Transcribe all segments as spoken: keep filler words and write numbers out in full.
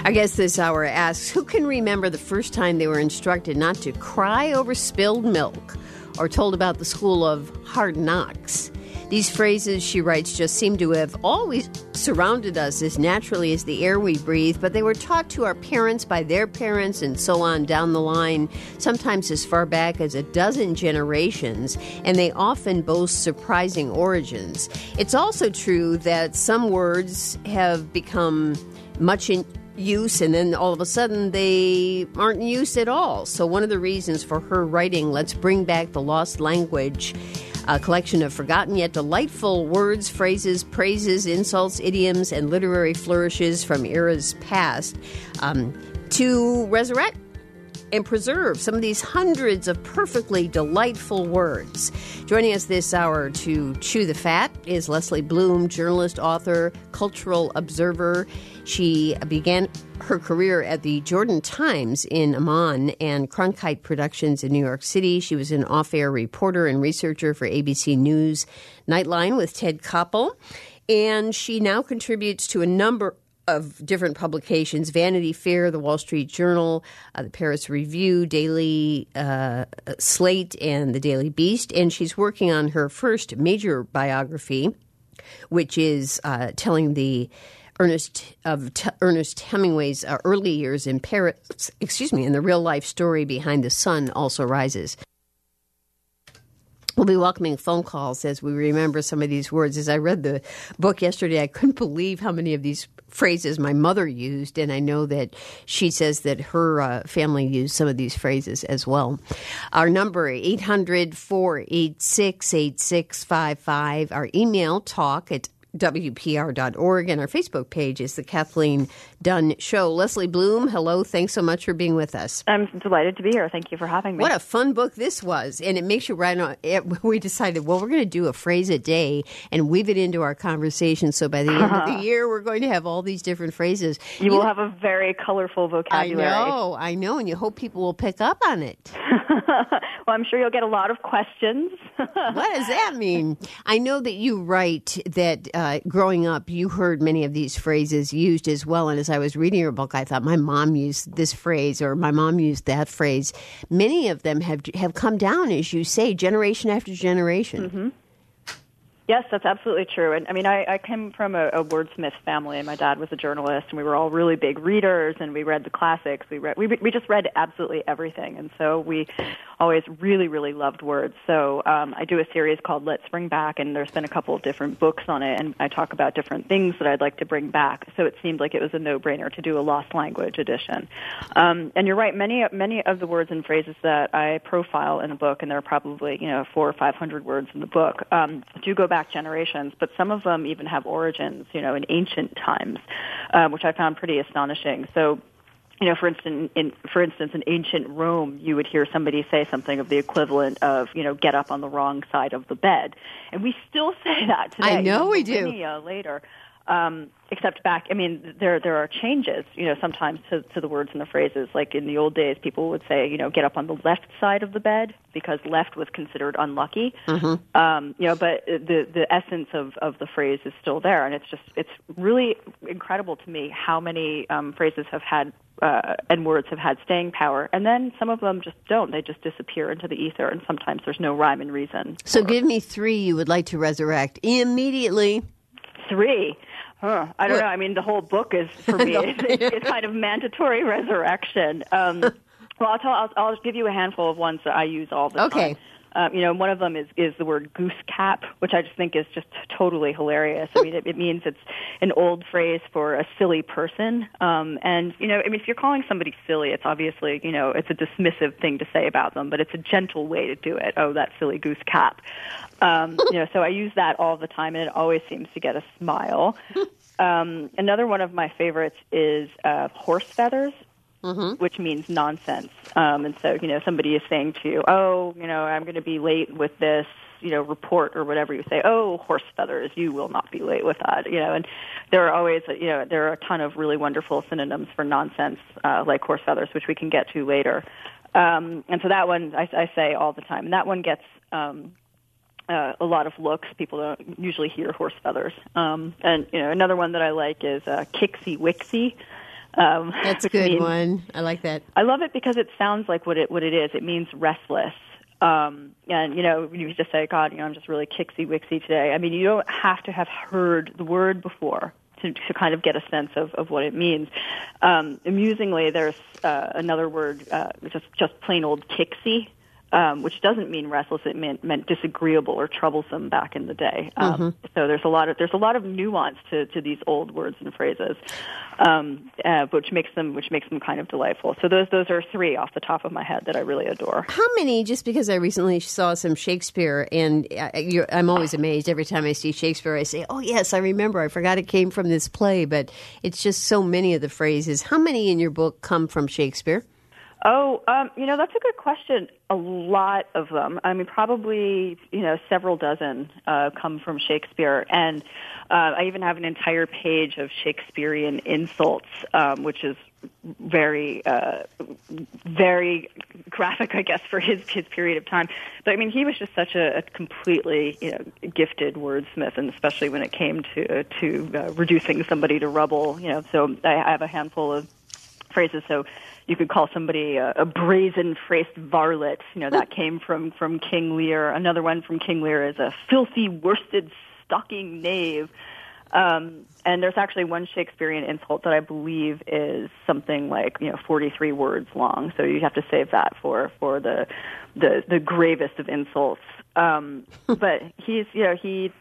Our guest this hour asks, who can remember the first time they were instructed not to cry over spilled milk or told about the school of hard knocks? These phrases, she writes, just seem to have always surrounded us as naturally as the air we breathe, but they were taught to our parents by their parents and so on down the line, sometimes as far back as a dozen generations, and they often boast surprising origins. It's also true that some words have become much in use, and then all of a sudden they aren't in use at all. So one of the reasons for her writing, Let's Bring Back the Lost Language, a collection of forgotten yet delightful words, phrases, praises, insults, idioms, and literary flourishes from eras past, um, to resurrect and preserve some of these hundreds of perfectly delightful words. Joining us this hour to chew the fat is Leslie Bloom, journalist, author, cultural observer. She began her career at the Jordan Times in Amman and Cronkite Productions in New York City. She was an off-air reporter and researcher for A B C News Nightline with Ted Koppel. And she now contributes to a number of different publications: Vanity Fair, The Wall Street Journal, uh, the Paris Review, Daily uh, Slate, and the Daily Beast. And she's working on her first major biography, which is uh, telling the Ernest of T- Ernest Hemingway's uh, early years in Paris, excuse me, and the real-life story behind The Sun Also Rises. We'll be welcoming phone calls as we remember some of these words. As I read the book yesterday, I couldn't believe how many of these phrases my mother used, and I know that she says that her uh, family used some of these phrases as well. Our number, eight hundred, four eight six, eight six five five. Our email, talk at W P R dot org, and our Facebook page is The Kathleen Dunn Show. Leslie Bloom, hello. Thanks so much for being with us. I'm delighted to be here. Thank you for having me. What a fun book this was. And it makes you right on. It, we decided, well, we're going to do a phrase a day and weave it into our conversation. So by the end of the year, we're going to have all these different phrases. You, you will have a very colorful vocabulary. I know, I know. And you hope people will pick up on it. Well, I'm sure you'll get a lot of questions. What does that mean? I know that you write that uh, growing up, you heard many of these phrases used as well. And as I was reading your book, I thought my mom used this phrase or my mom used that phrase. Many of them have have come down, as you say, generation after generation. Mm-hmm. Yes, that's absolutely true. And I mean, I, I came from a, a wordsmith family, and my dad was a journalist, and we were all really big readers, and we read the classics. We read, we we just read absolutely everything, and so we always really, really loved words. So um, I do a series called Let's Bring Back, and there's been a couple of different books on it, and I talk about different things that I'd like to bring back. So it seemed like it was a no-brainer to do a lost language edition. Um, and you're right, many many of the words and phrases that I profile in the book, and there are probably you know four or five hundred words in the book, um, do go back generations, but some of them even have origins, you know, in ancient times, uh, which I found pretty astonishing. So, you know, for instance, in for instance, in ancient Rome, you would hear somebody say something of the equivalent of, you know, get up on the wrong side of the bed, and we still say that today. I know we do. Millennia later. Um, except back, I mean, there there are changes, you know, sometimes to, to the words and the phrases. Like in the old days, people would say, you know, get up on the left side of the bed because left was considered unlucky. Mm-hmm. Um, you know, but the the essence of, of the phrase is still there, and it's just it's really incredible to me how many um, phrases have had uh, and words have had staying power, and then some of them just don't. They just disappear into the ether, and sometimes there's no rhyme and reason. So, give me three you would like to resurrect immediately. Three. Huh. I don't know. I mean, the whole book is, for me, it's, it's kind of mandatory resurrection. Um, well, I'll, tell, I'll, I'll give you a handful of ones that I use all the okay. time. Um, you know, one of them is, is the word goose cap, which I just think is just totally hilarious. I mean, it, it means it's an old phrase for a silly person. Um, and, you know, I mean, if you're calling somebody silly, it's obviously, you know, it's a dismissive thing to say about them, but it's a gentle way to do it. Oh, that silly goose cap. Um, you know, so I use that all the time, and it always seems to get a smile. Um, another one of my favorites is uh, horse feathers. Mm-hmm. Which means nonsense. Um, and so, you know, somebody is saying to you, oh, you know, I'm going to be late with this, you know, report or whatever. You say, oh, horse feathers, you will not be late with that, you know. And there are always, you know, there are a ton of really wonderful synonyms for nonsense, uh, like horse feathers, which we can get to later. Um, and so that one I, I say all the time. And that one gets um, uh, a lot of looks. People don't usually hear horse feathers. Um, and, you know, another one that I like is uh, Kixie Wixie. Um, That's a good means, one. I like that. I love it because it sounds like what it what it is. It means restless. Um, and, you know, you just say, God, you know, I'm just really kicksy-wixy today. I mean, you don't have to have heard the word before to, to kind of get a sense of, of what it means. Um, amusingly, there's uh, another word, uh, just, just plain old kicksy, um, which doesn't mean restless. It meant, meant disagreeable or troublesome back in the day. Um, mm-hmm. So there's a lot of there's a lot of nuance to, to these old words and phrases, um, uh, which makes them which makes them kind of delightful. So those those are three off the top of my head that I really adore. How many? Just because I recently saw some Shakespeare, and I, you're, I'm always amazed every time I see Shakespeare. I say, "Oh yes, I remember. I forgot it came from this play." But it's just so many of the phrases. How many in your book come from Shakespeare? Oh, um, you know, that's a good question. A lot of them. I mean, probably, you know, several dozen uh, come from Shakespeare. And uh, I even have an entire page of Shakespearean insults, um, which is very, uh, very graphic, I guess, for his, his period of time. But, I mean, he was just such a, a completely, you know, gifted wordsmith, and especially when it came to, to uh, reducing somebody to rubble, you know. So I have a handful of phrases. So you could call somebody a, a brazen-faced varlet. You know, that came from, from King Lear. Another one from King Lear is a filthy, worsted, stalking knave. Um, and there's actually one Shakespearean insult that I believe is something like, you know, forty-three words long. So you have to save that for, for the, the, the gravest of insults. Um, but he's, you know, he,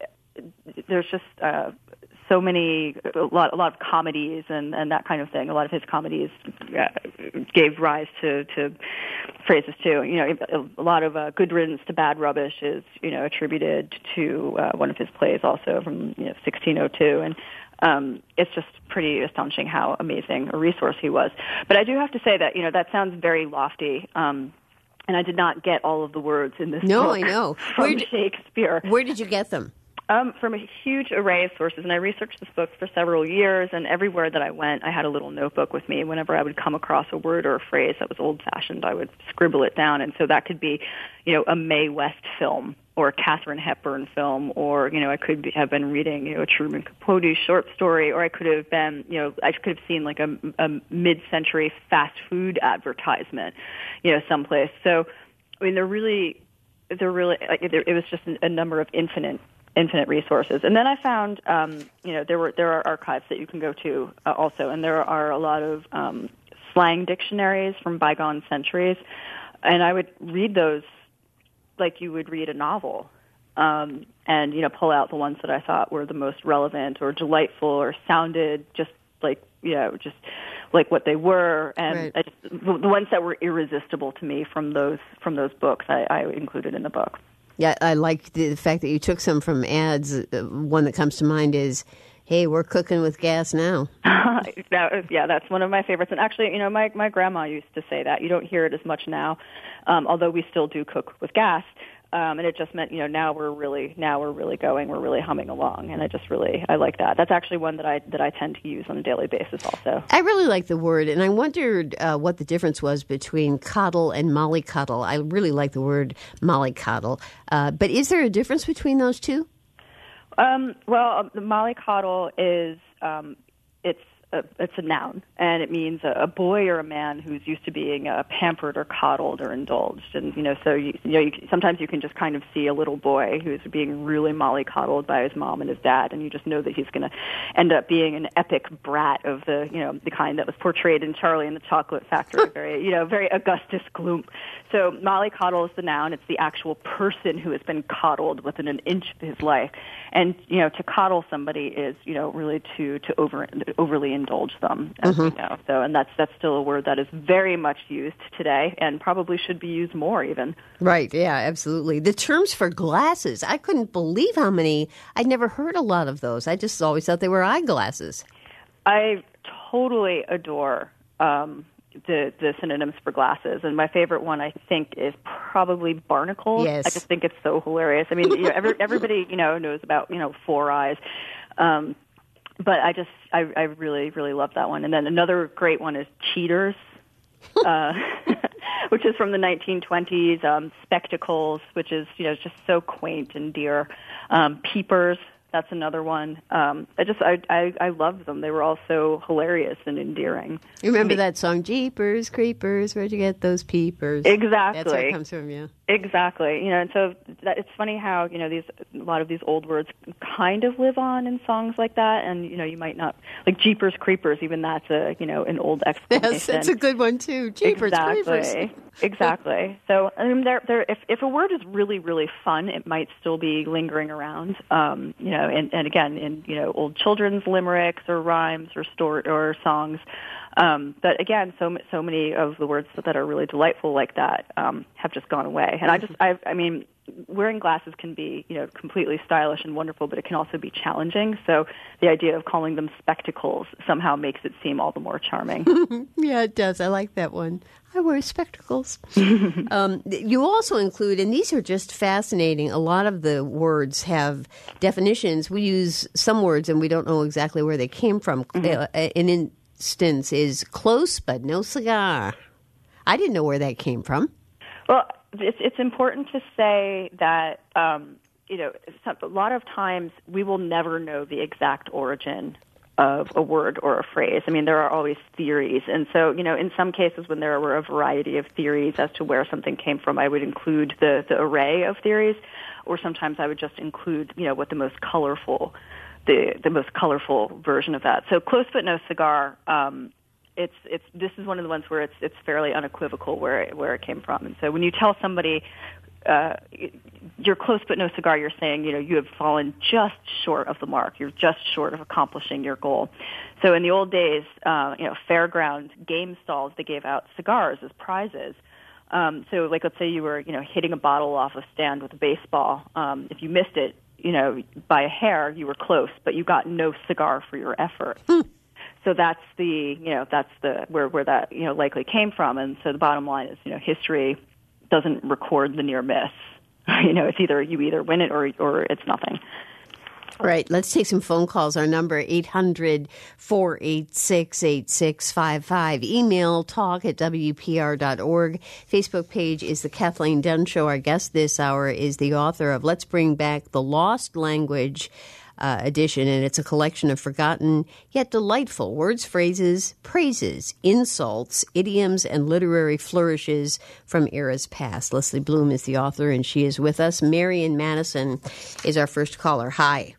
there's just, uh, so many, a lot, a lot of comedies and, and that kind of thing. A lot of his comedies uh, gave rise to, to phrases too. You know, a lot of uh, good riddance to bad rubbish is, you know, attributed to uh, one of his plays also from, you know, sixteen oh two. And um, it's just pretty astonishing how amazing a resource he was. But I do have to say that, you know, that sounds very lofty. Um, and I did not get all of the words in this no, book I know. from where did, Shakespeare. Where did you get them? Um, from a huge array of sources, and I researched this book for several years, and everywhere that I went, I had a little notebook with me. Whenever I would come across a word or a phrase that was old-fashioned, I would scribble it down, and so that could be, you know, a Mae West film, or a Katharine Hepburn film, or, you know, I could be, have been reading, you know, a Truman Capote short story, or I could have been, you know, I could have seen like a, a mid-century fast food advertisement, you know, someplace. So, I mean, they're really, they're really, like, it was just a number of infinite infinite resources. And then I found, um, you know, there were there are archives that you can go to uh, also, and there are a lot of um, slang dictionaries from bygone centuries, and I would read those like you would read a novel, um, and, you know, pull out the ones that I thought were the most relevant or delightful or sounded just like, you know, just like what they were, and right. I just, the, the ones that were irresistible to me from those from those books I, I included in the book. Yeah, I like the fact that you took some from ads. One that comes to mind is, hey, we're cooking with gas now. that, yeah, that's one of my favorites. And actually, you know, my, my grandma used to say that. You don't hear it as much now, um, although we still do cook with gas. Um, and it just meant, you know, now we're really, now we're really going, we're really humming along. And I just really, I like that. That's actually one that I, that I tend to use on a daily basis also. I really like the word, and I wondered uh, what the difference was between coddle and mollycoddle. I really like the word mollycoddle. Uh, but is there a difference between those two? Um, well, the mollycoddle is, um, it's, A, it's a noun, and it means a, a boy or a man who's used to being uh, pampered or coddled or indulged. And, you know, so, you, you know, you, sometimes you can just kind of see a little boy who's being really mollycoddled by his mom and his dad, and you just know that he's going to end up being an epic brat of the, you know, the kind that was portrayed in Charlie and the Chocolate Factory, very, you know, very Augustus Gloop. So mollycoddle is the noun. It's the actual person who has been coddled within an inch of his life. And, you know, to coddle somebody is, you know, really to, to over, overly indulge them, as mm-hmm. we know. So, and that's that's still a word that is very much used today, and probably should be used more even. Right? Yeah, absolutely. The terms for glasses, I couldn't believe how many. I'd never heard a lot of those. I just always thought they were eyeglasses. I totally adore um, the the synonyms for glasses, and my favorite one, I think, is probably barnacles. Yes. I just think it's so hilarious. I mean, you know, every, everybody you know knows about you know four eyes. Um, But I just, I, I really, really love that one. And then another great one is cheaters, uh, which is from the nineteen twenties. Um, spectacles, which is, you know, just so quaint and dear. Um, peepers, That's another one. Um, I just, I, I, I loved them. They were all so hilarious and endearing. You remember that song, Jeepers Creepers, where'd you get those peepers? Exactly. That's where it comes from, yeah. Exactly. You know, and so that, it's funny how, you know, these, a lot of these old words kind of live on in songs like that, and, you know, you might not, like Jeepers Creepers, even that's a, you know, an old exclamation. Yes, that's a good one, too. Jeepers exactly. Creepers. Exactly. So, I mean, there, there, if, if a word is really, really fun, it might still be lingering around, um, you know, and, and again, in, you know, old children's limericks or rhymes or story or songs. Um, but again, so so many of the words that are really delightful like that um, have just gone away. And I just, I, I mean, wearing glasses can be, you know, completely stylish and wonderful, but it can also be challenging. So the idea of calling them spectacles somehow makes it seem all the more charming. Yeah, it does. I like that one. I wear spectacles. um, you also include, and these are just fascinating, a lot of the words have definitions. We use some words and we don't know exactly where they came from. Mm-hmm. Uh, an instance is close but no cigar. I didn't know where that came from. Well, it's, it's important to say that, um, you know, a lot of times we will never know the exact origin of a word or a phrase. I mean, there are always theories. And so, you know, in some cases when there were a variety of theories as to where something came from, I would include the, the array of theories, or sometimes I would just include, you know, what the most colorful, the, the most colorful version of that. So close but no cigar, um, it's, it's, this is one of the ones where it's, it's fairly unequivocal where it, where it came from. And so when you tell somebody, uh, you're close but no cigar, you're saying, you know, you have fallen just short of the mark. You're just short of accomplishing your goal. So in the old days, uh, you know, fairground game stalls, they gave out cigars as prizes. Um, so like, let's say you were, you know, hitting a bottle off a stand with a baseball. Um, if you missed it, you know, by a hair, you were close, but you got no cigar for your effort. Hmm. So that's the, you know, that's the, where, where that, you know, likely came from. And so the bottom line is, you know, history doesn't record the near miss. You know, it's either you either win it or or it's nothing. Right. Let's take some phone calls. Our number, eight hundred, four eight six, eight six five five. Email talk at W P R dot org. Facebook page is The Kathleen Dunn Show. Our guest this hour is the author of Let's Bring Back the Lost Language Uh, edition, and it's a collection of forgotten yet delightful words, phrases, praises, insults, idioms, and literary flourishes from eras past. Leslie Bloom is the author, and she is with us. Marion Madison is our first caller. Hi.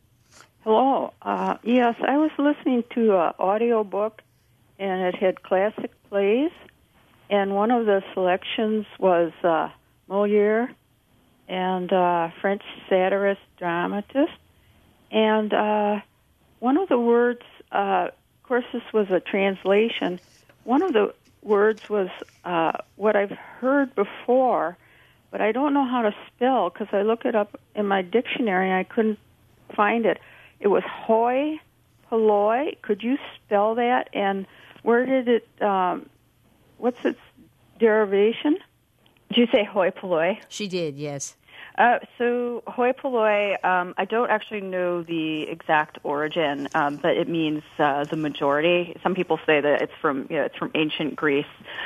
Hello. Uh, yes, I was listening to an audio book, and it had classic plays, and one of the selections was uh, Molière and uh, French satirist, dramatist. And uh, one of the words, uh, of course, this was a translation. One of the words was uh, what I've heard before, but I don't know how to spell because I looked it up in my dictionary and I couldn't find it. It was hoi polloi. Could you spell that? And where did it? Um, what's its derivation? Did you say hoi polloi? She did, yes. Uh, so hoi polloi, um, I don't actually know the exact origin, um, but it means uh, the majority. Some people say that it's from you know, it's from ancient Greece.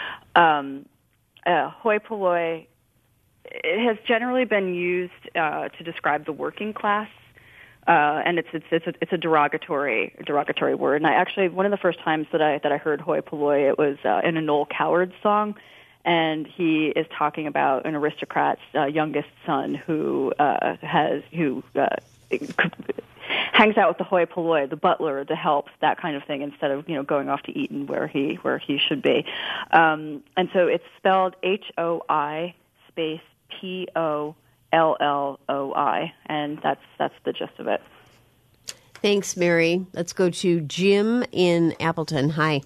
Um, uh, hoi polloi, it has generally been used uh, to describe the working class, uh, and it's it's it's a, it's a derogatory derogatory word. And I actually one of the first times that I that I heard hoi polloi, it was uh, in a Noel Coward song. And he is talking about an aristocrat's uh, youngest son who uh, has who uh, hangs out with the hoi polloi, the butler, the helps, that kind of thing, instead of you know going off to Eton where he where he should be. Um, and so it's spelled H O I space P O L L O I, and that's that's the gist of it. Thanks, Mary. Let's go to Jim in Appleton. Hi.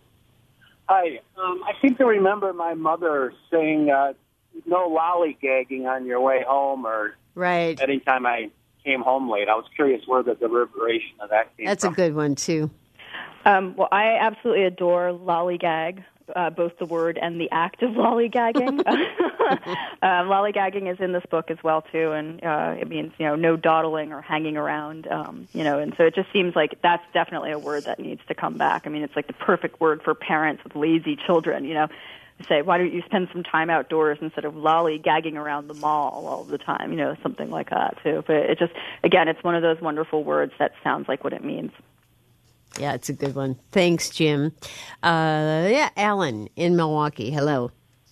Hi. Um, I seem to remember my mother saying, uh, no lollygagging on your way home or right. anytime I came home late. I was curious where the deliberation of that came That's from. a good one, too. Um, well, I absolutely adore lollygag, uh, both the word and the act of lollygagging. uh, lollygagging is in this book as well, too, and uh, it means, you know, no dawdling or hanging around, um, you know, and so it just seems like that's definitely a word that needs to come back. I mean, it's like the perfect word for parents with lazy children, you know. say, why don't you spend some time outdoors instead of lollygagging around the mall all the time, you know, something like that, too. But it just, again, it's one of those wonderful words that sounds like what it means. Yeah, it's a good one. Thanks, Jim. Uh, yeah, Alan in Milwaukee. Hello.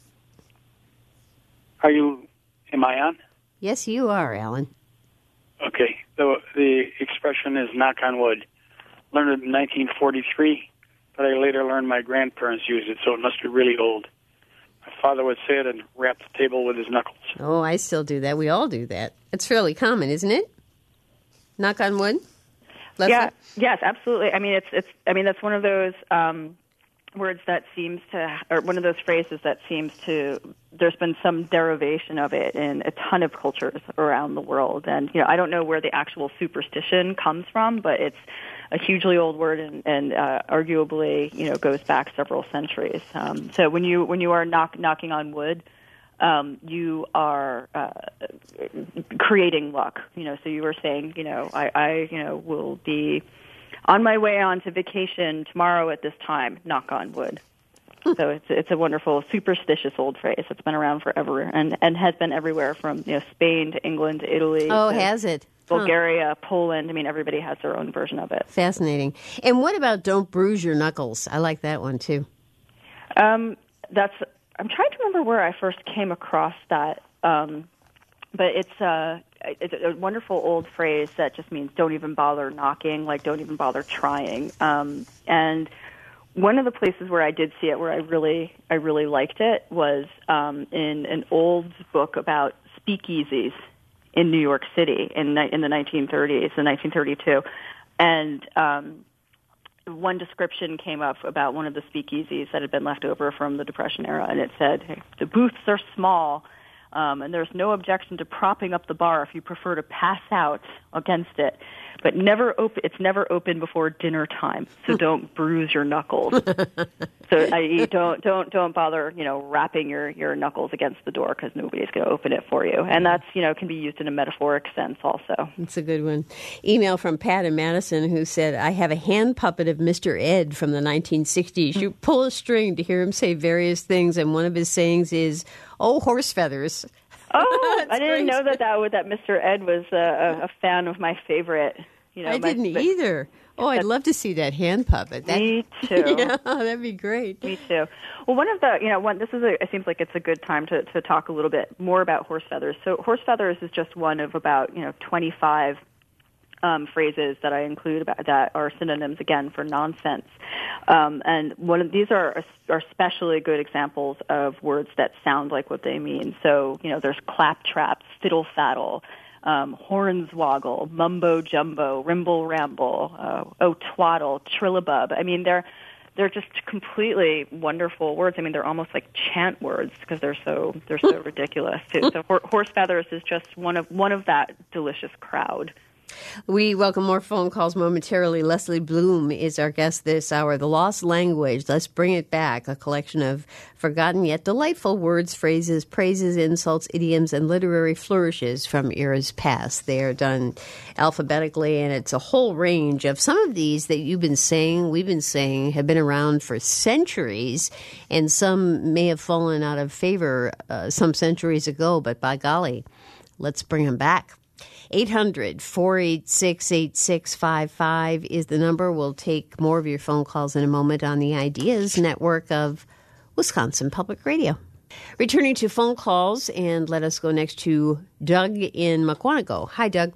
Are you, am I on? Yes, you are, Alan. Okay. The, the expression is knock on wood. Learned it in nineteen forty-three, but I later learned my grandparents used it, so it must be really old. My father would say it and rap the table with his knuckles. Oh, I still do that. We all do that. It's fairly common, isn't it? Knock on wood? Leslie? Yeah, yes, absolutely. I mean, it's it's. I mean, that's one of those um, words that seems to, or one of those phrases that seems to. There's been some derivation of it in a ton of cultures around the world, and you know, I don't know where the actual superstition comes from, but it's a hugely old word, and, and uh, arguably, you know, goes back several centuries. Um, so when you when you are knock, knocking on wood, um, you are uh, creating luck. You know, so you were saying, you know, I, I, you know, will be on my way on to vacation tomorrow at this time. Knock on wood. So it's it's a wonderful superstitious old phrase that's been around forever and, and has been everywhere from you know Spain to England to Italy. Oh, to has it? Bulgaria, huh. Poland. I mean, everybody has their own version of it. Fascinating. And what about don't bruise your knuckles? I like that one too. Um, that's. I'm trying to remember where I first came across that, um, but it's a it's a wonderful old phrase that just means don't even bother knocking, like don't even bother trying, um, and. One of the places where I did see it, where I really, I really liked it, was um, in an old book about speakeasies in New York City in in the nineteen thirties, in nineteen thirty-two, and um, one description came up about one of the speakeasies that had been left over from the Depression era, and it said, hey, the booths are small, um, and there's no objection to propping up the bar if you prefer to pass out against it. But never open. It's never open before dinner time, so don't bruise your knuckles. So, that is, don't don't don't bother, you know, wrapping your, your knuckles against the door because nobody's going to open it for you. And that's, you know, can be used in a metaphoric sense also. It's a good one. Email from Pat in Madison who said, "I have a hand puppet of Mister Ed from the nineteen sixties. You pull a string to hear him say various things, and one of his sayings is, 'Oh, horse feathers.'" Oh, I didn't know that that that Mister Ed was a, a fan of my favorite. You know, I my, didn't but, either. Oh, I'd love to see that hand puppet. That, me too. Yeah, that'd be great. Me too. Well, one of the, you know, one. This is. A, it seems like it's a good time to to talk a little bit more about horse feathers. So, horse feathers is just one of about you know twenty-five um, phrases that I include about, that are synonyms again for nonsense. Um, and one of these are are especially good examples of words that sound like what they mean. So, you know, there's claptrap, fiddle faddle, um, hornswoggle, mumbo jumbo, rimble ramble, uh, oh twaddle, trillabub. I mean, they're they're just completely wonderful words. I mean, they're almost like chant words because they're so they're so ridiculous too. So, horse feathers is just one of one of that delicious crowd. We welcome more phone calls momentarily. Leslie Bloom is our guest this hour. The Lost Language, Let's Bring It Back, a collection of forgotten yet delightful words, phrases, praises, insults, idioms, and literary flourishes from eras past. They are done alphabetically, and it's a whole range of some of these that you've been saying, we've been saying, have been around for centuries, and some may have fallen out of favor uh, some centuries ago, but by golly, let's bring them back. eight hundred, four eight six, eight six five five is the number. We'll take more of your phone calls in a moment on the Ideas Network of Wisconsin Public Radio. Returning to phone calls, and let us go next to Doug in Mukwonago. Hi, Doug.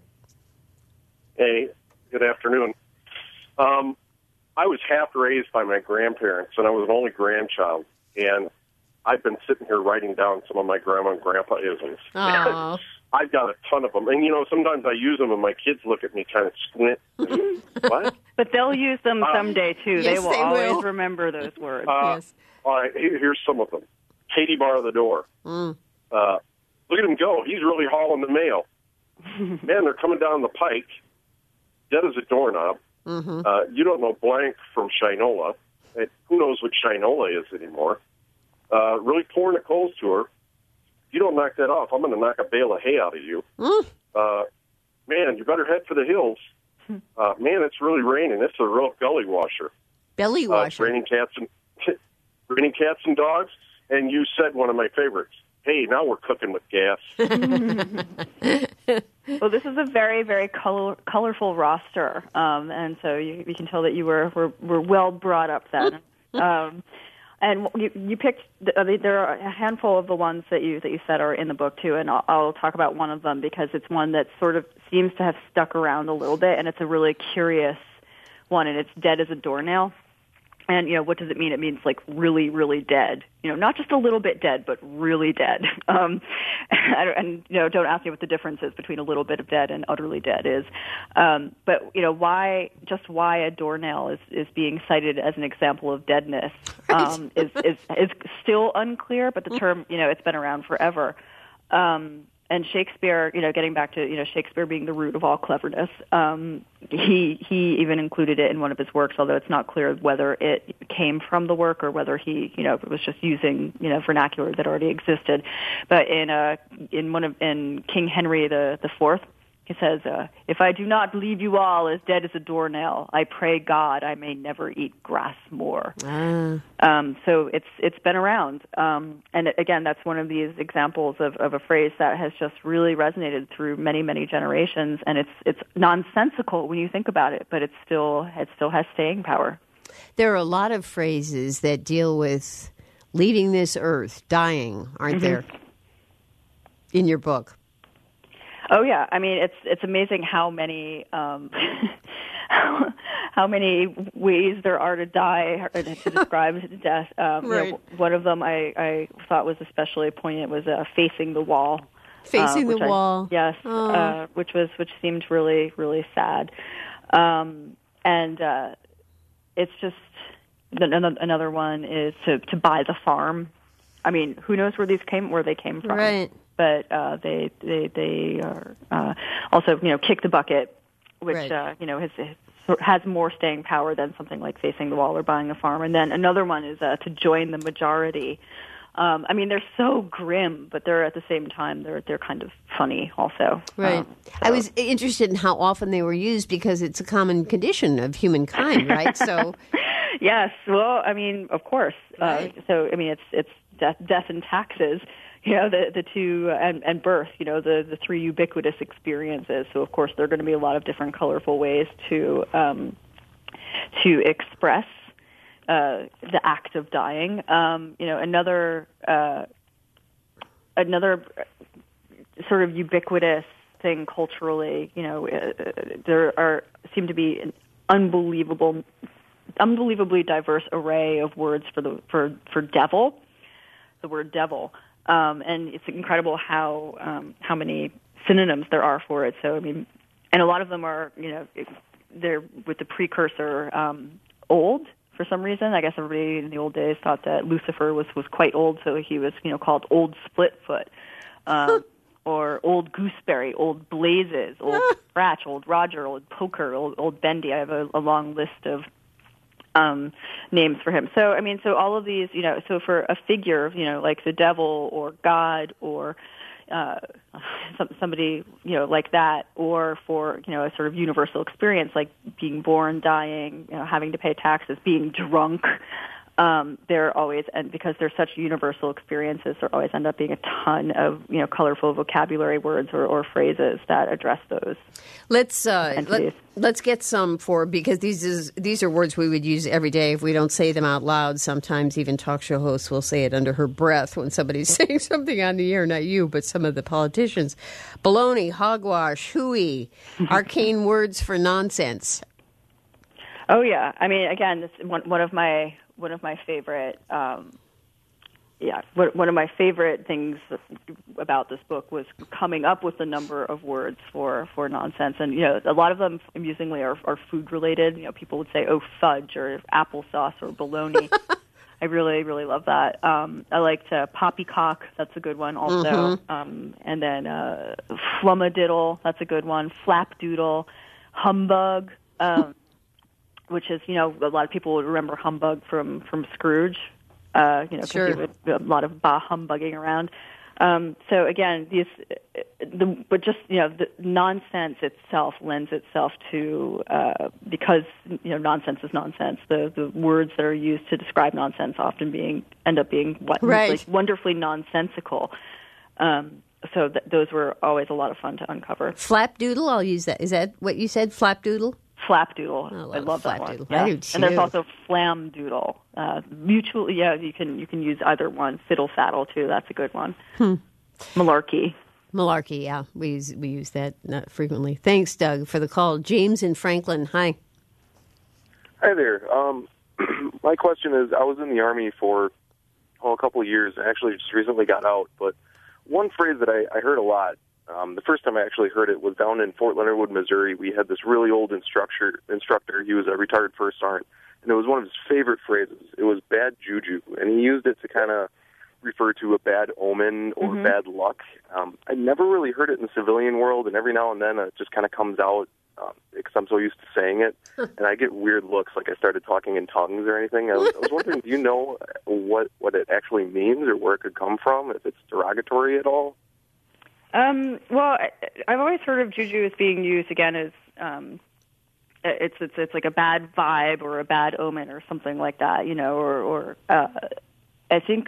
Hey, good afternoon. Um, I was half raised by my grandparents, and I was an only grandchild, and I've been sitting here writing down some of my grandma and grandpa isms. Aww. I've got a ton of them. And, you know, sometimes I use them and my kids look at me kind of squint. What? But they'll use them uh, someday, too. Yes, they will they always will. remember those words. Uh, Yes. All right, here's some of them. Katie bar the door. Mm. Uh, look at him go. He's really hauling the mail. Man, they're coming down the pike. Dead as a doorknob. Mm-hmm. Uh, you don't know blank from Shinola. It, who knows what Shinola is anymore? Uh, really pouring a coals to her. If you don't knock that off, I'm going to knock a bale of hay out of you. Mm. Uh, man, you better head for the hills. Uh, man, it's really raining. It's a real gully washer. Belly Uh, it's washer. raining cats and raining cats and dogs. and you said one of my favorites. Hey, now we're cooking with gas. Well, this is a very, very color, colorful roster, um, and so you, you can tell that you were were, were well brought up then. um, and you, you picked. I mean, there are a handful of the ones that you that you said are in the book too, and I'll, I'll talk about one of them because it's one that sort of seems to have stuck around a little bit, and it's a really curious one, and it's dead as a doornail. And, you know, what does it mean? It means, like, really, really dead. You know, not just a little bit dead, but really dead. Um, and, and, you know, don't ask me what the difference is between a little bit of dead and utterly dead is. Um, but, you know, why, just why a doornail is, is being cited as an example of deadness um, is, is, is still unclear, but the term, you know, it's been around forever. Um And Shakespeare, you know, getting back to, you know, Shakespeare being the root of all cleverness, um, he he even included it in one of his works, although it's not clear whether it came from the work or whether he, you know, was just using, you know, vernacular that already existed. But in uh, in one of in King Henry the the Fourth, he says, uh, "If I do not leave you all as dead as a doornail, I pray God I may never eat grass more." Ah. Um, so it's it's been around, um, and again, that's one of these examples of, of a phrase that has just really resonated through many many generations, and it's it's nonsensical when you think about it, but it's still it still has staying power. There are a lot of phrases that deal with leaving this earth, dying, aren't Mm-hmm. there? In your book. Oh yeah, I mean it's it's amazing how many um, how many ways there are to die or to describe death. Um, right. You know, one of them I, I thought was especially poignant was uh, facing the wall. Facing uh, the I, wall. Yes, Oh. uh, which was which seemed really really sad, um, and uh, it's just another another one is to to buy the farm. I mean, who knows where these came where they came from? Right. But uh, they they they are uh, also you know kick the bucket, which Right. uh, you know has has more staying power than something like facing the wall or buying a farm. And then another one is uh, to join the majority. Um, I mean, they're so grim, but they're at the same time they're they're kind of funny also. Right. Um, so. I was interested in how often they were used because it's a common condition of humankind, right? So. Yes. Well, I mean, of course. Right. Uh, so I mean, it's it's death, death and taxes. You know, the the two, uh, and, and birth, you know, the, the three ubiquitous experiences. So, of course, there are going to be a lot of different colorful ways to um, to express uh, the act of dying. Um, you know, another uh, another sort of ubiquitous thing culturally, you know, uh, there are seem to be an unbelievable, unbelievably diverse array of words for the for, for devil, the word devil. Um, and it's incredible how um, how many synonyms there are for it. So I mean, and a lot of them are you know they're with the precursor um, old for some reason. I guess everybody in the old days thought that Lucifer was, was quite old, so he was you know called Old Splitfoot, um, or Old Gooseberry, Old Blazes, Old Scratch, Old Roger, Old Poker, Old, old Bendy. I have a, a long list of Um, names for him. So, I mean, so all of these, you know, so for a figure, you know, like the devil or God or uh, some, somebody, you know, like that, or for, you know, a sort of universal experience like being born, dying, you know, having to pay taxes, being drunk, um, they're always, and because they're such universal experiences, there always end up being a ton of, you know, colorful vocabulary words or, or phrases that address those. Let's uh, let, let's get some for because these is these are words we would use every day if we don't say them out loud. Sometimes even talk show hosts will say it under her breath when somebody's saying something on the air. Not you, but some of the politicians. Baloney, hogwash, hooey, arcane words for nonsense. Oh yeah, I mean, again, this one one of my one of my favorite. Um, Yeah, one of my favorite things about this book was coming up with a number of words for, for nonsense. And, you know, a lot of them amusingly are, are food related. You know, people would say, oh, fudge or applesauce or bologna. I really, really love that. Um, I liked uh, poppycock. That's a good one also. Mm-hmm. Um, and then uh, flummadiddle. That's a good one. Flapdoodle. Humbug, um, which is, you know, a lot of people would remember humbug from, from Scrooge. Uh, you know, because sure. there was a lot of bah humbugging around. Um, so again, these, the, but just you know, the nonsense itself lends itself to uh, because you know nonsense is nonsense. The the words that are used to describe nonsense often being end up being what, right. like wonderfully nonsensical. Um, so th- those were always a lot of fun to uncover. Flapdoodle, I'll use that. Is that what you said? Flapdoodle? Flapdoodle. I love, I love that flapdoodle. one. Yeah. I do too. And there's also flamdoodle. Uh, mutually, yeah, you can you can use either one. Fiddle faddle too. That's a good one. Hmm. Malarkey. Malarkey, yeah, we use we use that not frequently. Thanks, Doug, for the call. James in Franklin, hi. Hi there. Um, my question is, I was in the Army for oh, a couple of years. I actually just recently got out, but one phrase that I, I heard a lot. Um, the first time I actually heard it was down in Fort Leonard Wood, Missouri. We had this really old instructor. Instructor, he was a retired first sergeant, and it was one of his favorite phrases. It was bad juju, and he used it to kind of refer to a bad omen or mm-hmm. bad luck. Um, I never really heard it in the civilian world, and every now and then it just kind of comes out um, because I'm so used to saying it, and I get weird looks like I started talking in tongues or anything. I was, I was wondering, do you know what, what it actually means or where it could come from, if it's derogatory at all? Um, well, I, I've always heard of juju as being used again as um, it's it's it's like a bad vibe or a bad omen or something like that, you know. Or, or uh, I think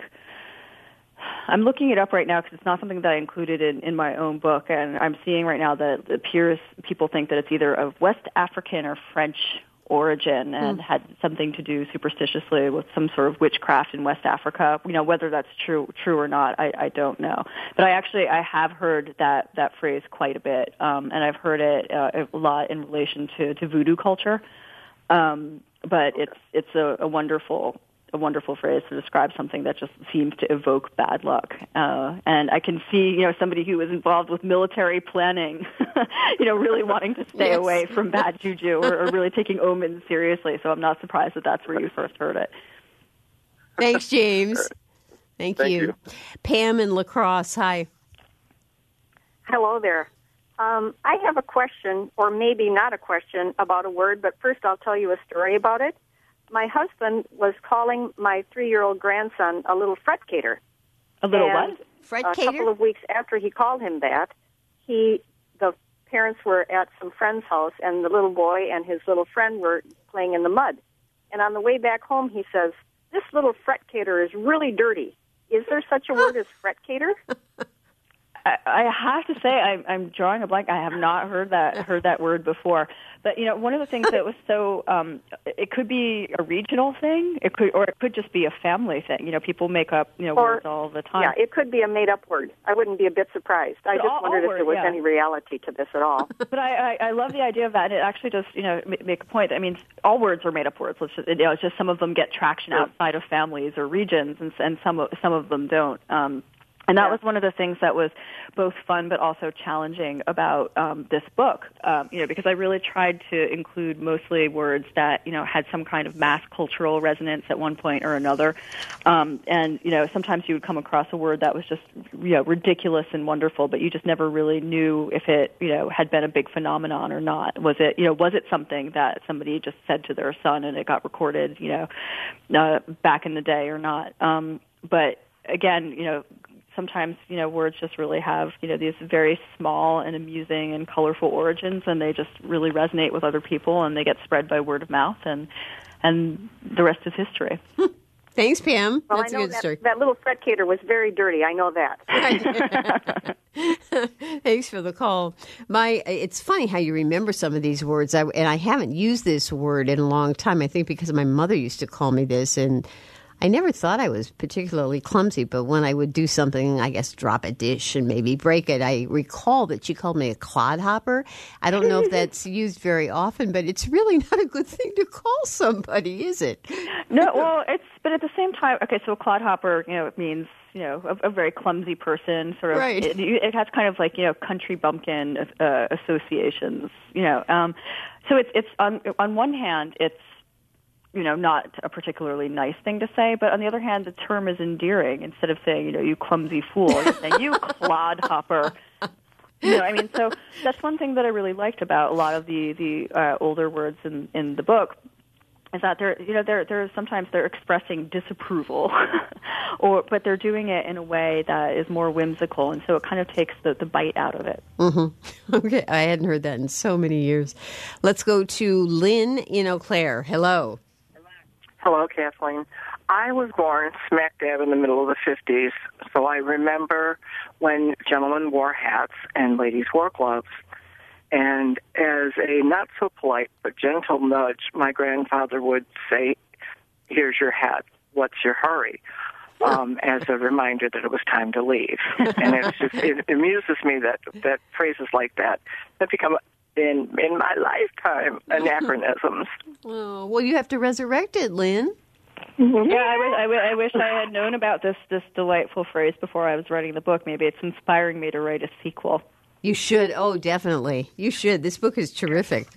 I'm looking it up right now because it's not something that I included in, in my own book, and I'm seeing right now that it appears people think that it's either of West African or French origin and mm. had something to do superstitiously with some sort of witchcraft in West Africa. You know, whether that's true true or not, I, I don't know. But I actually I have heard that that phrase quite a bit, um, and I've heard it uh, a lot in relation to, to voodoo culture. Um, but it's it's a, a wonderful a wonderful phrase to describe something that just seems to evoke bad luck. Uh, and I can see, you know, somebody who was involved with military planning, you know, really wanting to stay yes. away from bad juju or, or really taking omens seriously. So I'm not surprised that that's where you first heard it. Thanks, James. Thank, Thank you. you. Pam in La Crosse, hi. Hello there. Um, I have a question, or maybe not a question, about a word, but first I'll tell you a story about it. My husband was calling my three-year-old grandson a little fretcator. A little and what? Fretcator? A couple of weeks after he called him that, he the parents were at some friend's house, and the little boy and his little friend were playing in the mud. And on the way back home, he says, "This little fretcator is really dirty." Is there such a word as fretcator? I, I have to say, I'm, I'm drawing a blank. I have not heard that heard that word before. But you know, one of the things that was so um, it could be a regional thing, it could, or it could just be a family thing. You know, people make up you know or, words all the time. Yeah, it could be a made-up word. I wouldn't be a bit surprised. I but just all, wondered all if word, there was yeah. any reality to this at all. But I, I, I love the idea of that. And it actually does you know make a point. I mean, all words are made up words. Let's just, you know, it's just some of them get traction sure. outside of families or regions, and, and some of, some of them don't. Um, And that yeah. was one of the things that was both fun but also challenging about um, this book, um, you know, because I really tried to include mostly words that, you know, had some kind of mass cultural resonance at one point or another. Um, and, you know, sometimes you would come across a word that was just, you know, ridiculous and wonderful, but you just never really knew if it, you know, had been a big phenomenon or not. Was it, you know, was it something that somebody just said to their son and it got recorded, you know, uh, back in the day or not? Um, but again, you know, sometimes, you know, words just really have, you know, these very small and amusing and colorful origins, and they just really resonate with other people, and they get spread by word of mouth, and and the rest is history. Thanks, Pam. Well, That's I know a good that, story. that little fretcator was very dirty. I know that. Thanks for the call. My, it's funny how you remember some of these words, I, and I haven't used this word in a long time. I think because my mother used to call me this, and I never thought I was particularly clumsy, but when I would do something, I guess drop a dish and maybe break it, I recall that she called me a clodhopper. I don't know if that's used very often, but it's really not a good thing to call somebody, is it? No, well, it's, but at the same time, okay, so a clodhopper, you know, it means, you know, a, a very clumsy person, sort of, right. it, it has kind of like, you know, country bumpkin uh, associations, you know. Um, so it's, it's on, on one hand, it's, you know, not a particularly nice thing to say, but on the other hand, the term is endearing. Instead of saying, you know, you clumsy fool, you're saying, you clodhopper. You know, I mean, so that's one thing that I really liked about a lot of the, the uh, older words in, in the book. is that they're, you know, they're, they're sometimes they're expressing disapproval, or but they're doing it in a way that is more whimsical, and so it kind of takes the, the bite out of it. Mm-hmm. Okay, I hadn't heard that in so many years. Let's go to Lynn in Eau Claire. Hello. Hello, Kathleen. I was born smack dab in the middle of the fifties, so I remember when gentlemen wore hats and ladies wore gloves. And as a not-so-polite but gentle nudge, my grandfather would say, "Here's your hat. What's your hurry?" Um, as a reminder that it was time to leave. And it's just, it amuses me that, that phrases like that have become, in in my lifetime, anachronisms. Oh, well, you have to resurrect it, Lynn. Yeah, I wish, I, w- I wish I had known about this, this delightful phrase before I was writing the book. Maybe it's inspiring me to write a sequel. You should. Oh, definitely. You should. This book is terrific.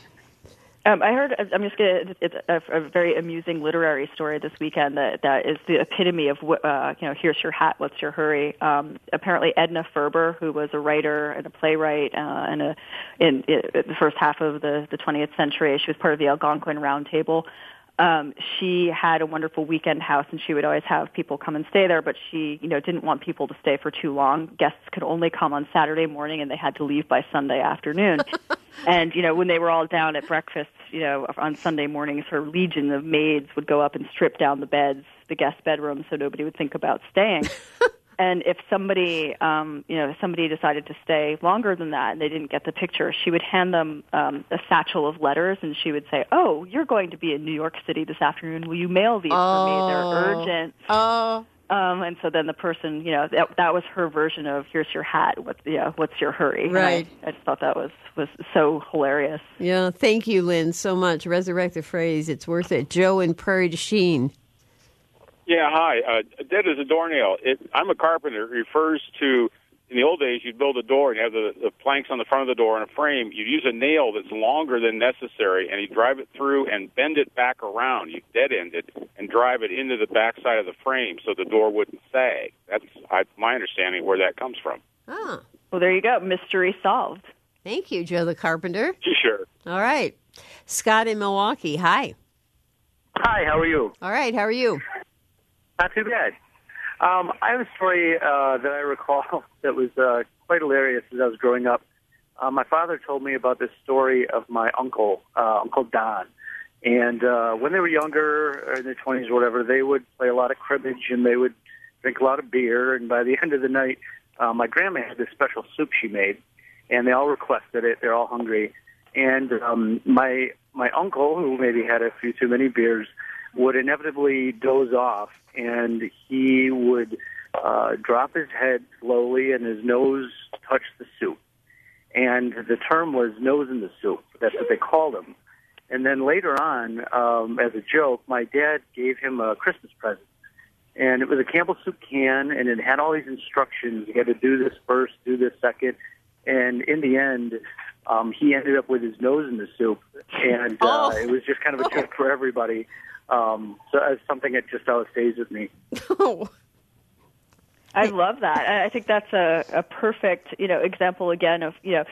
Um, I heard, I'm just going to, it's a, a very amusing literary story this weekend that, that is the epitome of, uh, you know, here's your hat, what's your hurry. Um, apparently Edna Ferber, who was a writer and a playwright uh, and a, in, in the first half of the, the twentieth century, she was part of the Algonquin Round Table. Um, she had a wonderful weekend house, and she would always have people come and stay there, but she, you know, didn't want people to stay for too long. Guests could only come on Saturday morning, and they had to leave by Sunday afternoon. And, you know, when they were all down at breakfast, you know, on Sunday mornings, her legion of maids would go up and strip down the beds, the guest bedrooms, so nobody would think about staying. And if somebody, um, you know, somebody decided to stay longer than that and they didn't get the picture, she would hand them um, a satchel of letters, and she would say, "Oh, you're going to be in New York City this afternoon. Will you mail these oh. for me? They're urgent." Oh. Um, and so then the person, you know, that, that was her version of "Here's your hat. What, you know, what's your hurry?" Right. I, I just thought that was, was so hilarious. Yeah. Thank you, Lynn, so much. Resurrect the phrase. It's worth it. Joe in Prairie du Chien. Yeah, hi. Uh, dead as a doornail. It, I'm a carpenter. It refers to, in the old days, you'd build a door and you have the, the planks on the front of the door and a frame. You'd use a nail that's longer than necessary, and you drive it through and bend it back around. You dead-end it and drive it into the back side of the frame so the door wouldn't sag. That's I, my understanding where that comes from. Oh. Well, there you go. Mystery solved. Thank you, Joe the Carpenter. Sure. All right. Scott in Milwaukee. Hi. Hi, how are you? All right, how are you? Not too bad. Um, I have a story uh, that I recall that was uh, quite hilarious as I was growing up. Uh, my father told me about this story of my uncle, uh, Uncle Don. And uh, when they were younger, or in their twenties or whatever, they would play a lot of cribbage and they would drink a lot of beer. And by the end of the night, uh, my grandma had this special soup she made, and they all requested it. They're all hungry. And um, my my uncle, who maybe had a few too many beers, would inevitably doze off, and he would uh, drop his head slowly, and his nose touched the soup. And the term was nose in the soup. That's what they called him. And then later on, um, as a joke, my dad gave him a Christmas present. And it was a Campbell soup can, and it had all these instructions. You had to do this first, do this second. And in the end, um, he ended up with his nose in the soup. And uh, oh. it was just kind of a joke for everybody. Um, so it's something that just always stays with me. Oh. I love that. I think that's a, a perfect, you know, example again of, you know,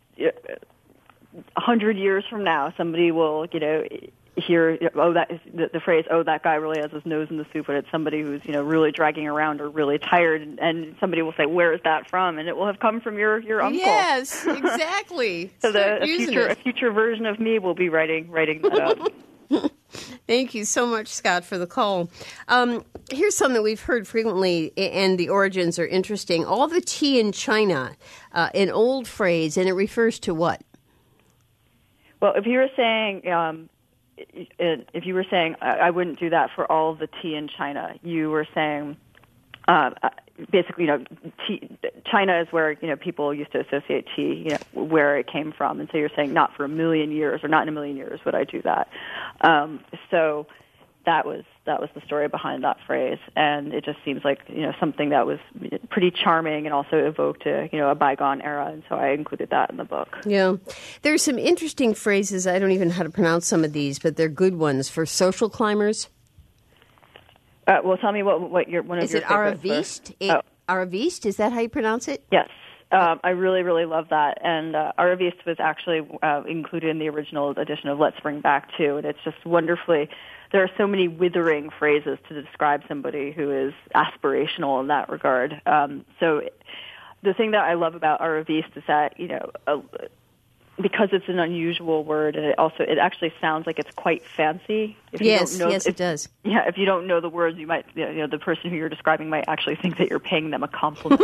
a hundred years from now, somebody will, you know, hear, oh, that is the, the phrase, "Oh, that guy really has his nose in the soup," and it's somebody who's, you know, really dragging around or really tired, and, and somebody will say, "Where is that from?" And it will have come from your, your uncle. Yes, exactly. So the a future, a future version of me will be writing writing that up. Thank you so much, Scott, for the call. Um, here's something we've heard frequently, and the origins are interesting. All the tea in China, uh, an old phrase, and it refers to what? Well, if you were saying, um, if you were saying, I wouldn't do that for all the tea in China, you were saying, uh, basically, you know, tea, China is where, you know, people used to associate tea, you know, where it came from. And so you're saying not for a million years or not in a million years would I do that. Um, so that was that was the story behind that phrase. And it just seems like, you know, something that was pretty charming and also evoked a, you know, a bygone era. And so I included that in the book. Yeah. There's some interesting phrases. I don't even know how to pronounce some of these, but they're good ones for social climbers. Uh, well, tell me what what your one of is your it favorites Aravist? were. Oh. Aravist, is that how you pronounce it? Yes. Um, I really, really love that. And uh, Aravist was actually uh, included in the original edition of Let's Bring Back Too. And it's just wonderfully, there are so many withering phrases to describe somebody who is aspirational in that regard. Um, so the thing that I love about Aravist is that, you know, uh, because it's an unusual word, and it also it actually sounds like it's quite fancy. If you yes, don't know, yes, if, it does. Yeah, if you don't know the words, you might, you know, the person who you're describing might actually think that you're paying them a compliment.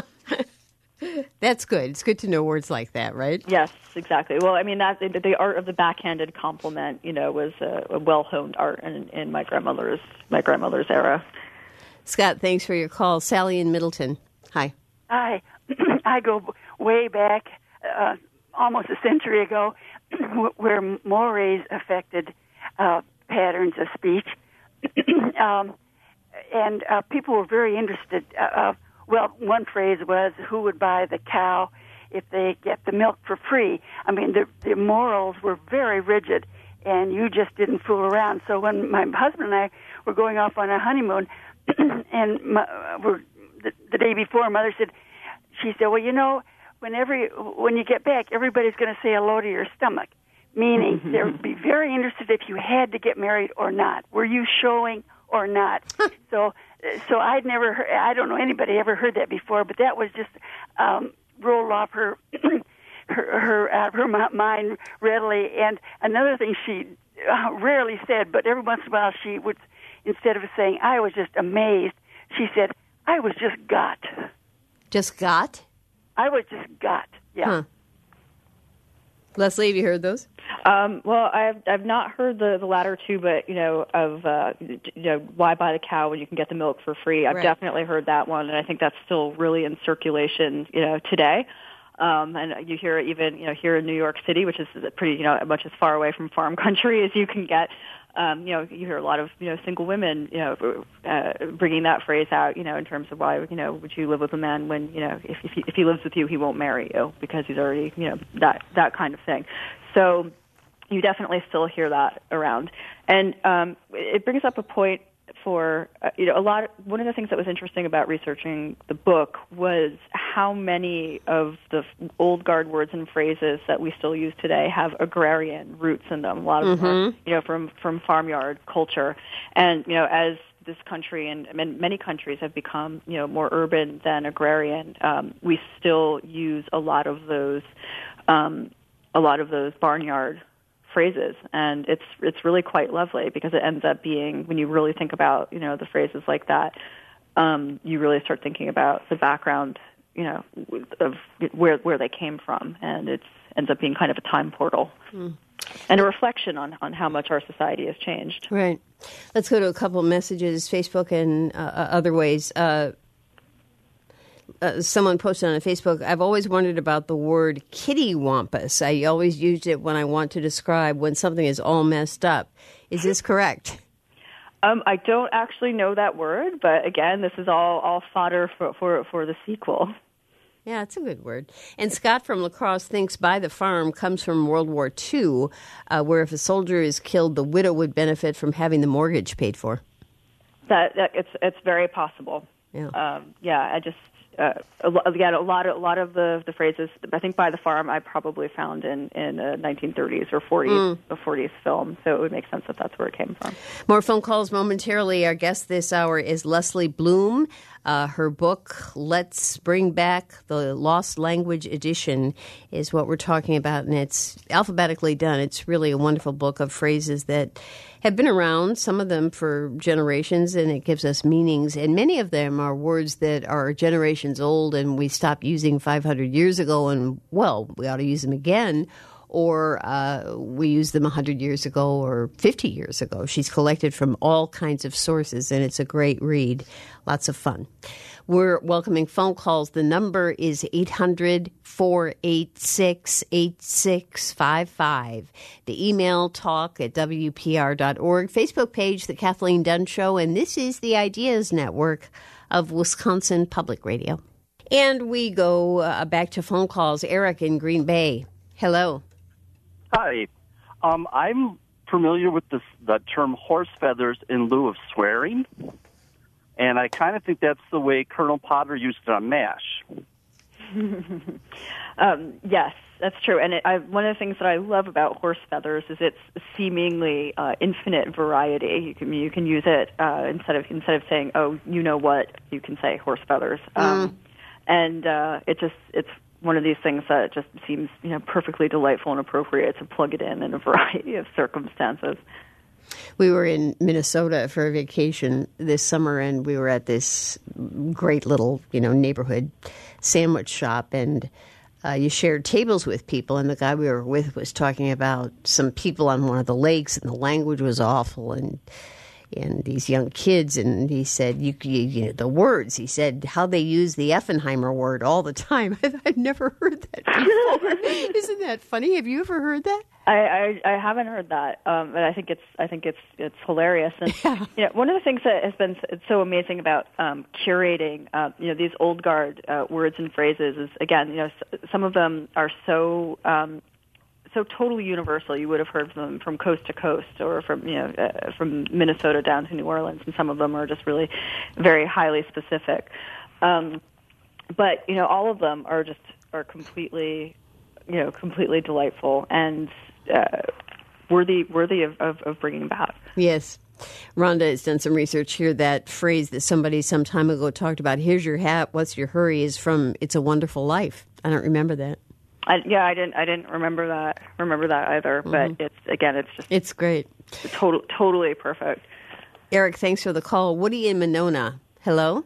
That's good. It's good to know words like that, right? Yes, exactly. Well, I mean, that the art of the backhanded compliment, you know, was a, a well-honed art in, in my grandmother's my grandmother's era. Scott, thanks for your call. Sally in Middleton. Hi. Hi. I go way back. Uh, almost a century ago, where mores affected uh, patterns of speech. um, and uh, people were very interested. Uh, uh, well, one phrase was, who would buy the cow if they get the milk for free? I mean, the, the morals were very rigid, and you just didn't fool around. So when my husband and I were going off on a honeymoon, and my, we're, the, the day before, Mother said, she said, well, you know, Whenever you, when you get back, everybody's going to say hello to your stomach, meaning they would be very interested if you had to get married or not. Were you showing or not? so, so I'd never heard, I don't know anybody ever heard that before, but that was just um, rolled off her her her, uh, her mind readily. And another thing she uh, rarely said, but every once in a while she would, instead of saying I was just amazed, she said I was just got. Just got? I was just got, yeah. Huh. Leslie, have you heard those? Um, well, I've I've not heard the, the latter two, but you know of uh, you know why buy the cow when you can get the milk for free. I've right. definitely heard that one, and I think that's still really in circulation, you know, today. Um, and you hear it even you know here in New York City, which is pretty you know much as far away from farm country as you can get. Um, you know, you hear a lot of, you know, single women, you know, uh, bringing that phrase out, you know, in terms of why, you know, would you live with a man when, you know, if if he, if he lives with you, he won't marry you because he's already, you know, that that kind of thing. So you definitely still hear that around. And um, it brings up a point for, uh, you know, a lot of, one of the things that was interesting about researching the book was how many of the old guard words and phrases that we still use today have agrarian roots in them. A lot of mm-hmm. them are, you know, from, from farmyard culture. And, you know, as this country and, and many countries have become, you know, more urban than agrarian, um, we still use a lot of those, um, a lot of those barnyard phrases, and it's it's really quite lovely because it ends up being, when you really think about, you know, the phrases like that, um, you really start thinking about the background, you know, of where where they came from, and it ends up being kind of a time portal mm. and a reflection on, on how much our society has changed. Right. Let's go to a couple of messages, Facebook and uh, other ways. Uh, Uh, someone posted on Facebook, I've always wondered about the word kittywampus. I always used it when I want to describe when something is all messed up. Is this correct? Um, I don't actually know that word, but again, this is all, all fodder for, for, for the sequel. Yeah, it's a good word. And Scott from La Crosse thinks by the farm comes from World War Two, uh, where if a soldier is killed, the widow would benefit from having the mortgage paid for. That, that it's it's very possible. Yeah, um, yeah. I just. Uh, again, a lot of a lot of the, the phrases, I think, by the farm, I probably found in in a nineteen thirties or forties mm. a forties film, so it would make sense that that's where it came from. More phone calls momentarily. Our guest this hour is Leslie Bloom. Uh, her book, Let's Bring Back the Lost Language Edition, is what we're talking about, and it's alphabetically done. It's really a wonderful book of phrases that have been around, some of them for generations, and it gives us meanings. And many of them are words that are generations old and we stopped using five hundred years ago, and, well, we ought to use them again. Or uh, we used them one hundred years ago or fifty years ago. She's collected from all kinds of sources, and it's a great read. Lots of fun. We're welcoming phone calls. The number is eight hundred, four eight six, eight six five five. The email, talk at W P R dot org. Facebook page, The Kathleen Dunn Show. And this is the Ideas Network of Wisconsin Public Radio. And we go uh, back to phone calls. Eric in Green Bay. Hello. Hi. Um, I'm familiar with this, the term horse feathers in lieu of swearing, and I kind of think that's the way Colonel Potter used it on MASH. um, yes, that's true. And it, I, one of the things that I love about horse feathers is its seemingly uh, infinite variety. You can you can use it uh, instead of instead of saying, "Oh, you know what," you can say horse feathers. Um, Mm. And uh, it just it's one of these things that just seems you know perfectly delightful and appropriate to plug it in in a variety of circumstances. We were in Minnesota for a vacation this summer, and we were at this great little, you know, neighborhood sandwich shop, and uh, you shared tables with people, and the guy we were with was talking about some people on one of the lakes, and the language was awful, and and these young kids, and he said, you, you, you know, the words, he said, how they use the Effenheimer word all the time. I'd never heard that before. Isn't that funny? Have you ever heard that? I, I, I haven't heard that, um, but I think it's I think it's it's hilarious. And yeah. you know, one of the things that has been so amazing about um, curating, uh, you know, these old guard uh, words and phrases is, again, you know, some of them are so um, so totally universal. You would have heard them from coast to coast, or from you know uh, from Minnesota down to New Orleans, and some of them are just really very highly specific. Um, but you know, all of them are just are completely, you know, completely delightful and uh, worthy worthy of, of, of bringing back. Yes. Rhonda has done some research here. That phrase that somebody some time ago talked about, "Here's your hat, what's your hurry," is from It's a Wonderful Life. I don't remember that. I, yeah, I didn't. I didn't remember that. Remember that either. But Mm-hmm. it's again, it's just it's great. Total, totally perfect. Eric, thanks for the call. Woody in Monona. Hello.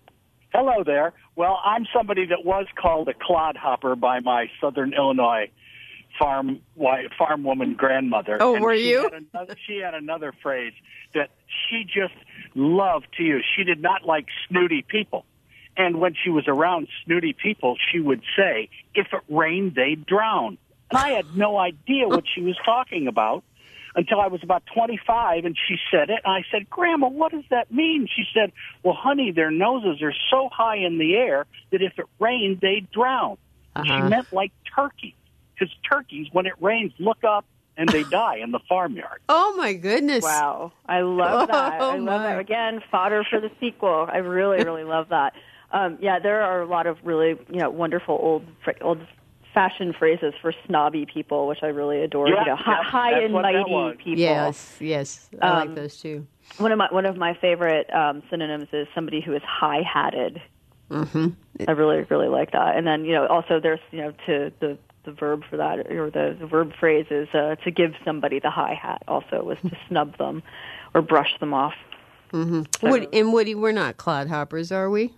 Hello there. Well, I'm somebody that was called a clodhopper by my Southern Illinois farm wife, farm woman grandmother. Oh, And were she you? Had another, she had another phrase that she just loved to use. She did not like snooty people. And when she was around snooty people, she would say, "If it rained, they'd drown." And I had no idea what she was talking about until I was about twenty-five, and she said it. And I said, "Grandma, what does that mean?" She said, "Well, honey, their noses are so high in the air that if it rained, they'd drown." Uh-huh. She meant like turkeys, because turkeys, when it rains, look up and they die in the farmyard. Oh, my goodness. Wow. I love that. Oh, I love my. that. Again, fodder for the sequel. I really, really love that. Um, yeah, there are a lot of really, you know, wonderful old, old fashioned phrases for snobby people, which I really adore. Yeah, you know, high, yeah, high that's and what that mighty was. people. Yes, yes. I like Um, those too. One of my one of my favorite um, synonyms is somebody who is high hatted. Mm-hmm. I really, really like that. And then, you know, also there's, you know, to the the verb for that, or the, the verb phrase is uh, to give somebody the high hat. Also, was to snub them or brush them off. Mm-hmm. Woody, and Woody, we're not clodhoppers, are we?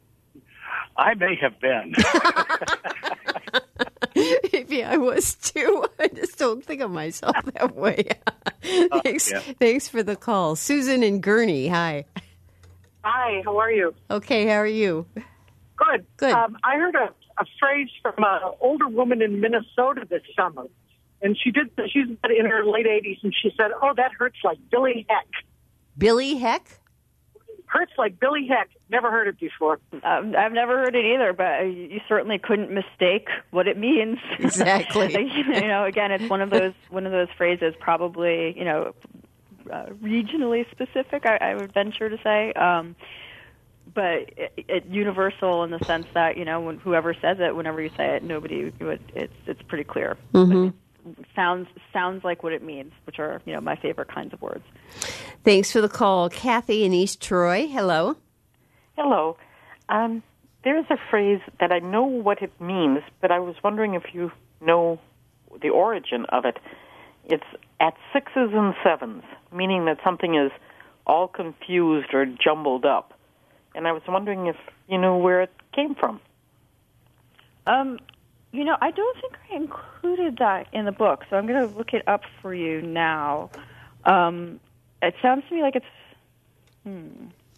I may have been. Maybe I was too. I just don't think of myself that way. thanks, yeah. thanks for the call. Susan in Gurney, hi. Hi, how are you? Okay, how are you? Good. Good. Um, I heard a, a phrase from an older woman in Minnesota this summer, and she did. She's in her late eighties, and she said, "Oh, that hurts like Billy Heck." Billy Heck? Hurts like Billy Heck. Never heard it before. Um, I've never heard it either, but you certainly couldn't mistake what it means. Exactly. You know, again, it's one of those one of those phrases, probably, you know, uh, regionally specific. I, I would venture to say, um, but it, it universal in the sense that, you know, when whoever says it, whenever you say it, nobody would. It's it's pretty clear. Mm-hmm. Sounds sounds like what it means, which are, you know, my favorite kinds of words. Thanks for the call. Kathy in East Troy, hello. Hello. Um, there's a phrase that I know what it means, but I was wondering if you know the origin of it. It's at sixes and sevens, meaning that something is all confused or jumbled up. And I was wondering if you knew where it came from. Um, you know, I don't think I included that in the book, so I'm going to look it up for you now. Um, it sounds to me like it's... Hmm.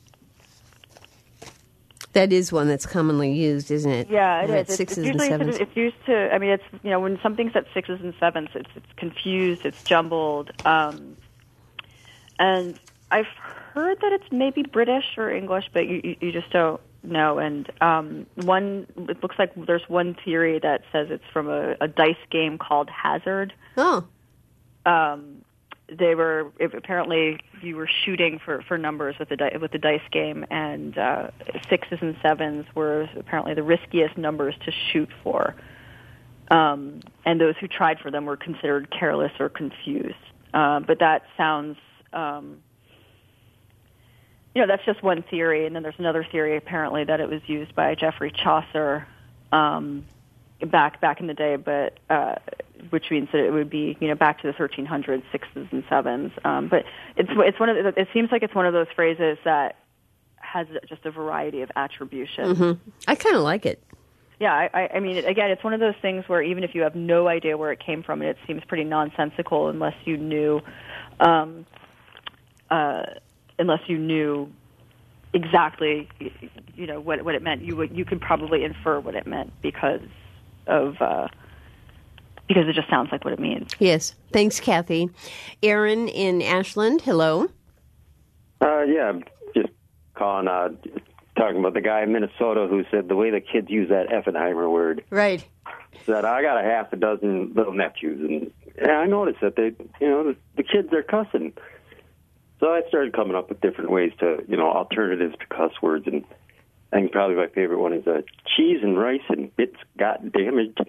That is one that's commonly used, isn't it? Yeah, it At is. It's, Sixes it's and usually sevens. it's used to. I mean, it's, you know, when something's at sixes and sevens, it's it's confused, it's jumbled, um, and I've heard that it's maybe British or English, but you you, you just don't know. And um, one, it looks like there's one theory that says it's from a, a dice game called Hazard. Oh. Um, they were if apparently you were shooting for, for numbers with the di- with the dice game, and uh, sixes and sevens were apparently the riskiest numbers to shoot for. Um, and those who tried for them were considered careless or confused. Uh, but that sounds, um, you know, that's just one theory. And then there's another theory, apparently, that it was used by Geoffrey Chaucer um, back back in the day, but uh, which means that it would be, you know, back to the thirteen hundreds, sixes and sevens. Um, but it's it's one of the, it seems like it's one of those phrases that has just a variety of attribution. Mm-hmm. I kind of like it. Yeah, I, I mean, again, it's one of those things where even if you have no idea where it came from, and it seems pretty nonsensical unless you knew, um, uh, unless you knew exactly, you know, what what it meant. You would you could probably infer what it meant because of uh, because it just sounds like what it means. Yes. Thanks, Kathy. Aaron in Ashland. Hello. Uh, yeah, just calling. Uh, talking about the guy in Minnesota who said the way the kids use that Effenheimer word. Right. Said, I got a half a dozen little nephews, and, and I noticed that they, you know, the, the kids are cussing. So I started coming up with different ways to, you know, alternatives to cuss words, and I think probably my favorite one is uh, cheese and rice and bits got damaged.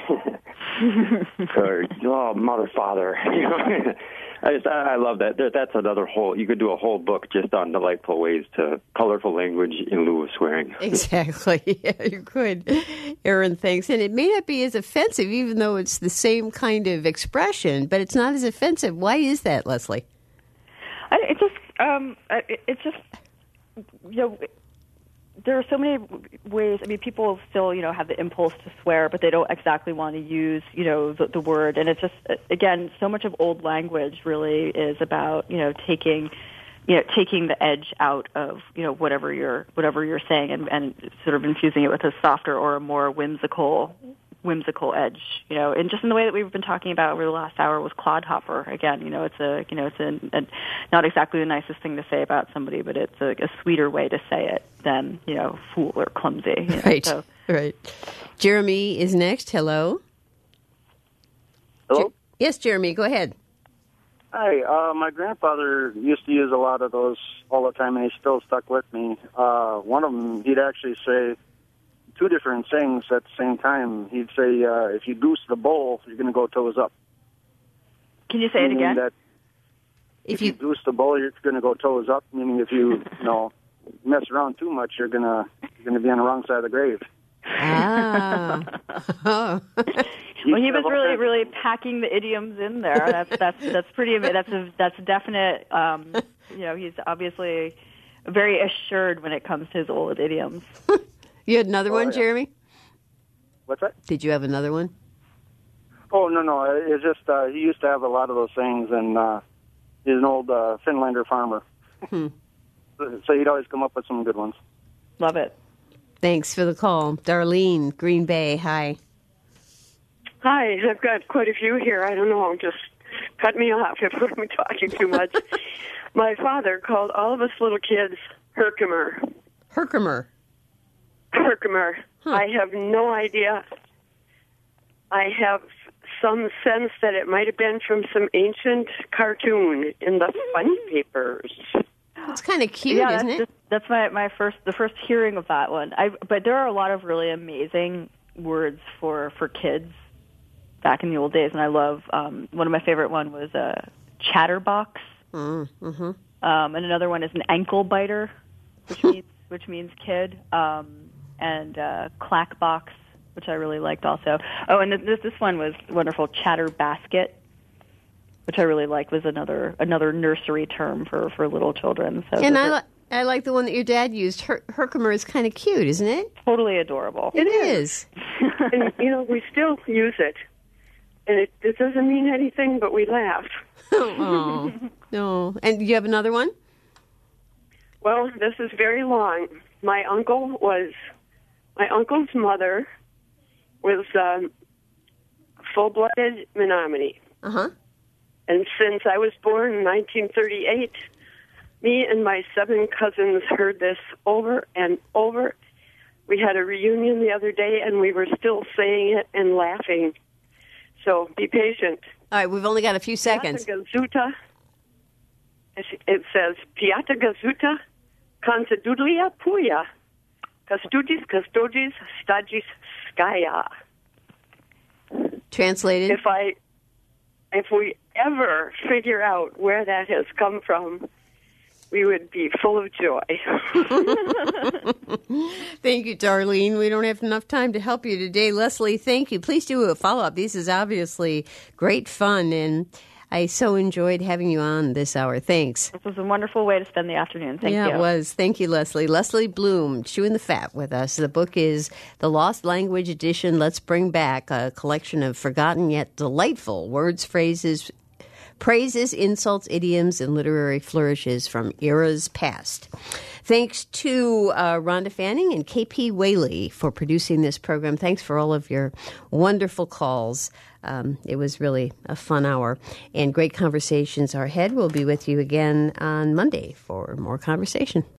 Or, oh, mother, father. You know? I just, I love that. That's another whole, you could do a whole book just on delightful ways to colorful language in lieu of swearing. Exactly. Yeah, you could. Aaron, thanks. And it may not be as offensive, even though it's the same kind of expression, but it's not as offensive. Why is that, Leslie? I, it just, um, it, it's just, you know, there are so many ways. I mean, people still, you know, have the impulse to swear, but they don't exactly want to use, you know, the, the word. And it's just, again, so much of old language really is about, you know, taking, you know, taking the edge out of, you know, whatever you're, whatever you're saying, and, and sort of infusing it with a softer or a more whimsical, whimsical edge, you know, and just in the way that we've been talking about over the last hour was clodhopper. Again, you know, it's a, you know, it's a, a not exactly the nicest thing to say about somebody, but it's a, a sweeter way to say it than, you know, fool or clumsy. You know? Right, so. right. Jeremy is next. Hello. Hello? Je- yes, Jeremy, go ahead. Hi. Uh, my grandfather used to use a lot of those all the time, and he still stuck with me. Uh, one of them, he'd actually say two different things at the same time. He'd say, uh, if you goose the bowl, you're going to go toes up. Can you say it again? That if, if you, you goose the bowl, you're going to go toes up, meaning if you, you know, mess around too much, you're going to you're going to be on the wrong side of the grave. Ah. Well, he was really, really packing the idioms in there. That's that's that's pretty. That's a that's a definite. Um, you know, he's obviously very assured when it comes to his old idioms. You had another oh, one, yeah. Jeremy? What's that? Did you have another one? Oh, no, no. It's just uh, he used to have a lot of those things, and uh, he's an old uh, Finlander farmer. Hmm. So he'd always come up with some good ones. Love it. Thanks for the call. Darlene, Green Bay, hi. Hi, I've got quite a few here. I don't know, just cut me off if I'm talking too much. My father called all of us little kids Herkimer. Herkimer? Herkimer. Huh. I have no idea. I have some sense that it might have been from some ancient cartoon in the fun papers. It's kind of cute, yeah, isn't that's it? Just, that's my my first the first hearing of that one. I but there are a lot of really amazing words for, for kids back in the old days, and I love um, one of my favorite one was a uh, chatterbox, mm, mm-hmm. um, and another one is an ankle biter, which means which means kid. Um, and uh, clackbox, which I really liked also. Oh, and this this one was wonderful, chatterbasket, which I really liked, was another another nursery term for, for little children. So and I, li- I like the one that your dad used. Her- Herkimer is kind of cute, isn't it? Totally adorable. It, it is. is. And, you know, we still use it. And it, it doesn't mean anything, but we laugh. Oh, no. And you have another one? Well, this is very long. My uncle was... My uncle's mother was um, full-blooded Menominee. Uh-huh. And since I was born in nineteen thirty-eight, me and my seven cousins heard this over and over. We had a reunion the other day, and we were still saying it and laughing. So be patient. All right, we've only got a few seconds. Gazuta, Spanish, it says, Piata gazuta, cansadudlia puya, custodis, custodis, stagis, skaya. Translated? If I, if we ever figure out where that has come from, we would be full of joy. Thank you, Darlene. We don't have enough time to help you today. Leslie, thank you. Please do a follow-up. This is obviously great fun, and I so enjoyed having you on this hour. Thanks. This was a wonderful way to spend the afternoon. Thank yeah, you. Yeah, it was. Thank you, Leslie. Leslie Bloom, Chewing the Fat with us. The book is The Lost Language Edition. Let's bring back a collection of forgotten yet delightful words, phrases, praises, insults, idioms, and literary flourishes from eras past. Thanks to uh, Rhonda Fanning and K P Whaley for producing this program. Thanks for all of your wonderful calls. Um, it was really a fun hour and great conversations are ahead. We'll be with you again on Monday for more conversation.